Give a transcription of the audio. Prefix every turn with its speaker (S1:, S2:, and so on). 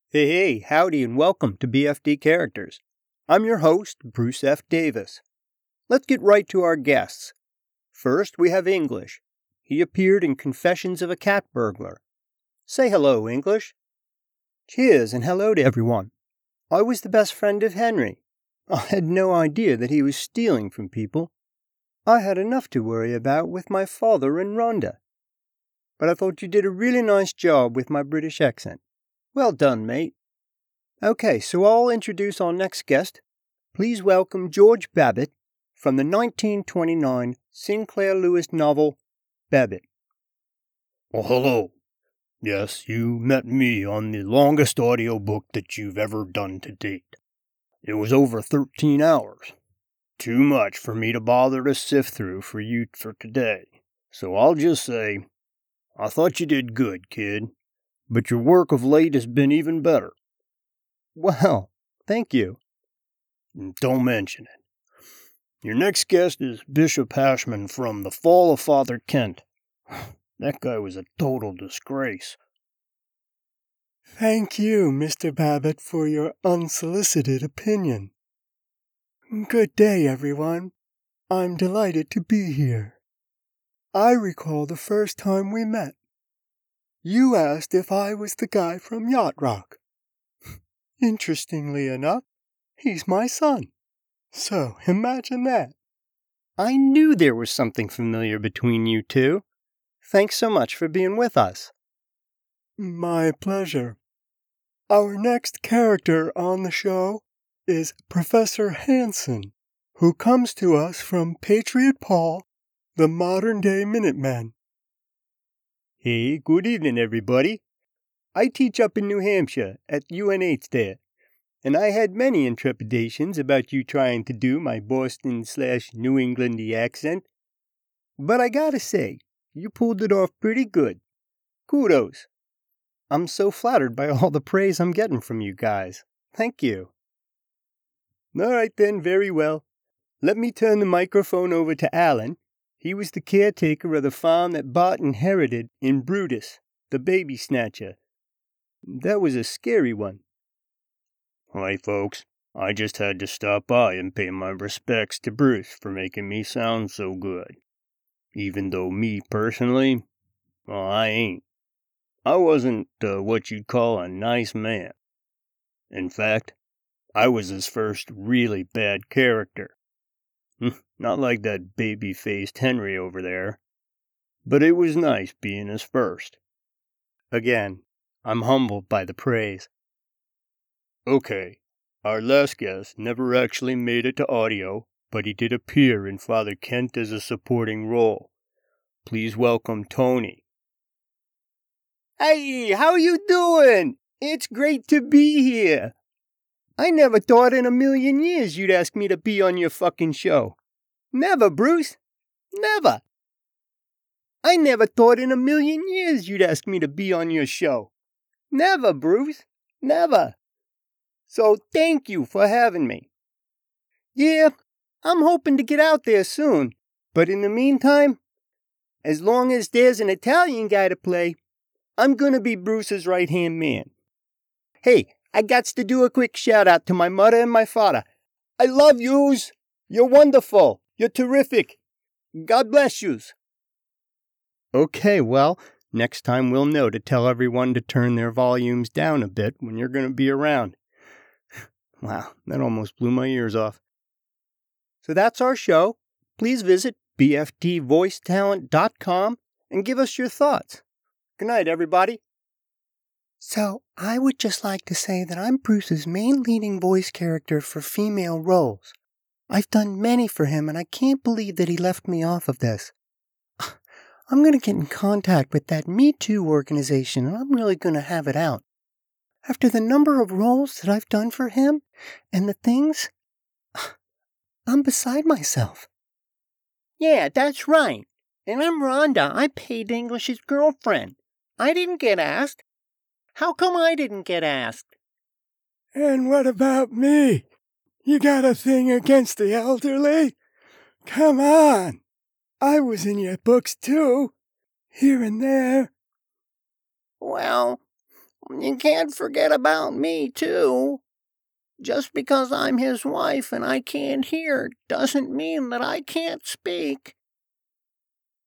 S1: Hey, howdy and welcome to BFD Characters. I'm your host, Bruce F. Davis. Let's get right to our guests. First, we have English. He appeared in Confessions of a Cat Burglar. Say hello, English. Cheers and hello to everyone. I was the best friend of Henry. I had no idea that he was stealing from people. I had enough to worry about with my father and Rhonda. But I thought you did a really nice job with my British accent. Well done, mate. Okay, so I'll introduce our next guest. Please welcome George Babbitt from the 1929 Sinclair Lewis novel, Babbitt.
S2: Well, hello. Yes, you met me on the longest audiobook that you've ever done to date. It was over 13 hours. Too much for me to bother to sift through for you for today. So I'll just say, I thought you did good, kid. But your work of late has been even better.
S1: Well, thank you.
S2: Don't mention it. Your next guest is Bishop Ashman from The Fall of Father Kent. That guy was a total disgrace.
S3: Thank you, Mr. Babbitt, for your unsolicited opinion. Good day, everyone. I'm delighted to be here. I recall the first time we met. You asked if I was the guy from Yacht Rock. Interestingly enough, he's my son. So imagine that.
S1: I knew there was something familiar between you two. Thanks so much for being with us.
S3: My pleasure. Our next character on the show is Professor Hanson, who comes to us from Patriot Paul, the modern-day Minuteman.
S1: Hey, good evening, everybody. I teach up in New Hampshire at UNH there, and I had many intrepidations about you trying to do my Boston/New Englandy accent. But I gotta say, you pulled it off pretty good. Kudos. I'm so flattered by all the praise I'm getting from you guys. Thank you. All right then, very well. Let me turn the microphone over to Alan. He was the caretaker of the farm that Bart inherited in Brutus, the baby snatcher. That was a scary one.
S2: Hi, folks. I just had to stop by and pay my respects to Bruce for making me sound so good. Even though me, personally, well, I ain't. I wasn't what you'd call a nice man. In fact, I was his first really bad character. Not like that baby-faced Henry over there. But it was nice being his first.
S1: Again, I'm humbled by the praise.
S2: Okay, our last guest never actually made it to audio, but he did appear in Father Kent as a supporting role. Please welcome Tony.
S1: Hey, how you doing? It's great to be here. I never thought in a million years you'd ask me to be on your fucking show. Never, Bruce. Never. I never thought in a million years you'd ask me to be on your show. Never, Bruce. Never. So thank you for having me. Yeah, I'm hoping to get out there soon. But in the meantime, as long as there's an Italian guy to play, I'm gonna be Bruce's right-hand man. Hey, I gots to do a quick shout-out to my mother and my father. I love yous. You're wonderful. You're terrific. God bless yous. Okay, well, next time we'll know to tell everyone to turn their volumes down a bit when you're going to be around. Wow, that almost blew my ears off. So that's our show. Please visit bftvoicetalent.com and give us your thoughts. Good night, everybody.
S3: So, I would just like to say that I'm Bruce's main leading voice character for female roles. I've done many for him, and I can't believe that he left me off of this. I'm going to get in contact with that Me Too organization, and I'm really going to have it out. After the number of roles that I've done for him, and the things, I'm beside myself.
S4: Yeah, that's right. And I'm Rhonda. I paid English's girlfriend. I didn't get asked. How come I didn't get asked?
S3: And what about me? You got a thing against the elderly? Come on! I was in your books too, here and there.
S4: Well, you can't forget about me, too. Just because I'm his wife and I can't hear doesn't mean that I can't speak.